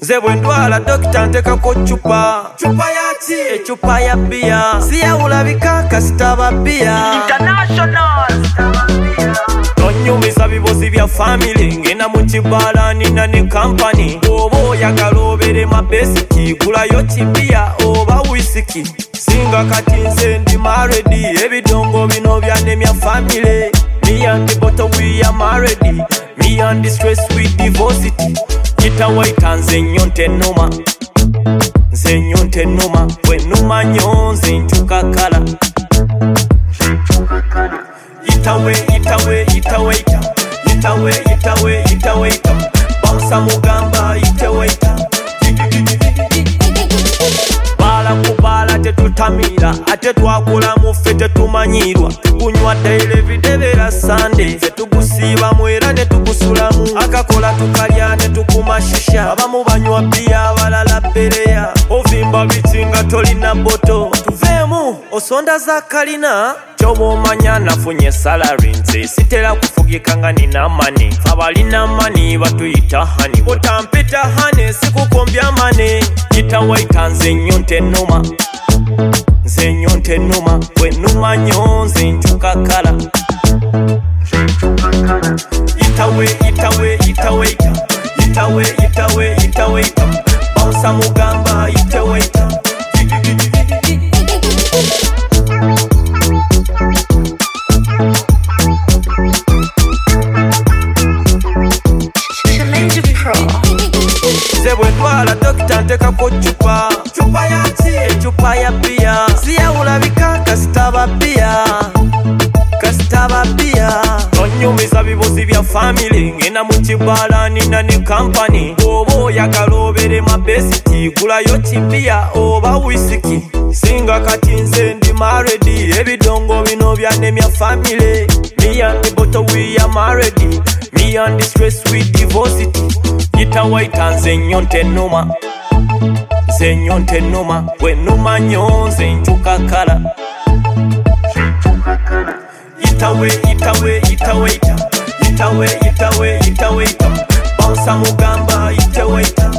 Nze bwe ndwala dokita ntekako chupa yaki echupa ya bia siyawulabika kasitaba bia International. tonyumiza bibozi bya family ngenda mu kibala nina ne company oba oyagala obere mabesiki gulayo kibia oba whisky singa kati nze ndi married ebidongo bino byanemya family me and the bottle we are married me and the stress we divorced kitawaita nze nyonte numa nze nyonte numa bwe numa nyo nze nchuka kala itawe bausa mugamba itawaita bala kubala tetutamira ate twakula muffe tetumanyirwa tukunywa daily videbera Sunday tetugusiiba mwera ne tugusulamu akakola tukalya ne tukumashisha abamu banywa bia abalala bereya ovimba bitinga tolina boto tuveemu osonda za kalina kyobomanya nafunye salary nze sitera kufugika nga nina mani abalina mani batuyita hani otampita hane sikukombya mane kitawaita nze nyonte numa nze nyonte numa bwe numa nyo nze nchuka kala itawe bausa mugamba itawaita nze bwe ndwala dokita ntekako chupa yaki echupa ya bia siyawulabika kasitaba bia tonyumiza bibozi bya family ngenda mu kibala nina ne company oba oyagala obere mabesiti gulayo kibia oba whisky singa kati nze ndi married ebidongo bino byanemya family me and the bottle we are married me and the stress we divorced itawaita nze nyonte numa bwe numa nyo nze nchuka kala itawe bausa mugamba itawaita